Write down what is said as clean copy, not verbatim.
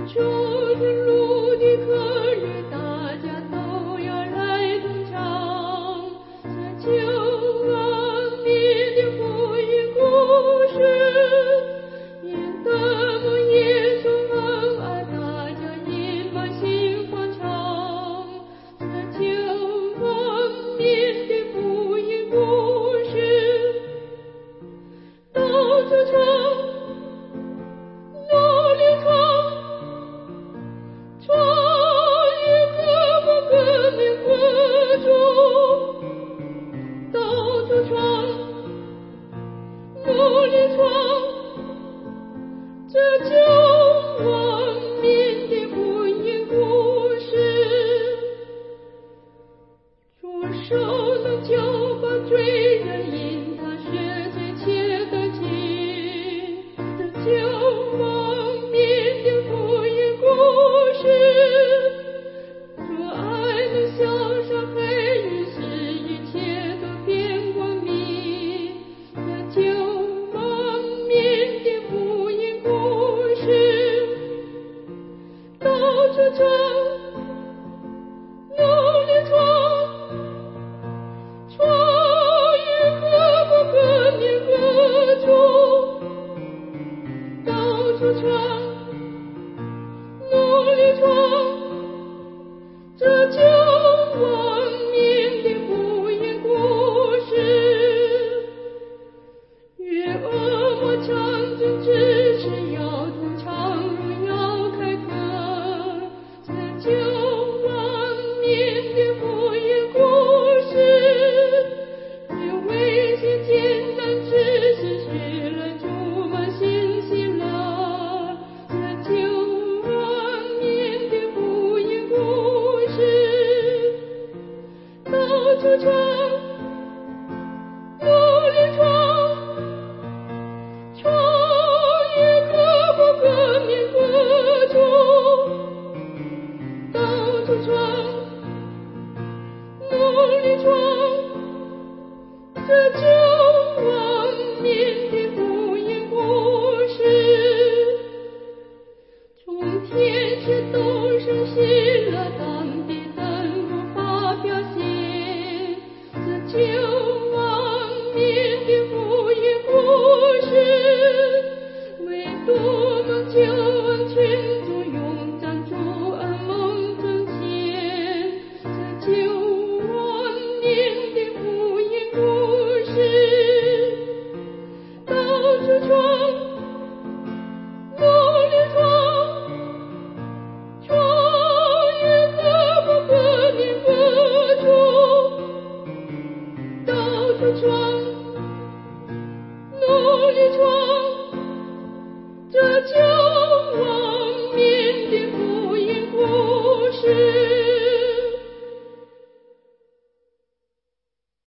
秋天路的客人，大家都要来同唱这救亡民的福音故事。因得蒙耶稣恩爱，大家因满心欢唱这救亡民的福音故事。到处唱，努力唱，唱与各国各民各族。到处唱，努力唱，这救亡民的福音故事。左手能救把罪人，因他血罪切得尽。这救亡民的福音故事。左爱能消杀黑云，使一切都变光明。这救亡民的福音故事。到处唱，努力唱，唱与各国各民各族。到处唱，努力唱，这救亡民的福音故事。与恶魔强争之时，要同唱荣耀凯歌。这救亡民的福音故事。与危险艰难之时，使人充满信心乐。这救亡民的福音故事。到处唱，努力唱，唱与各国各民各族。到处唱，努力唱，这救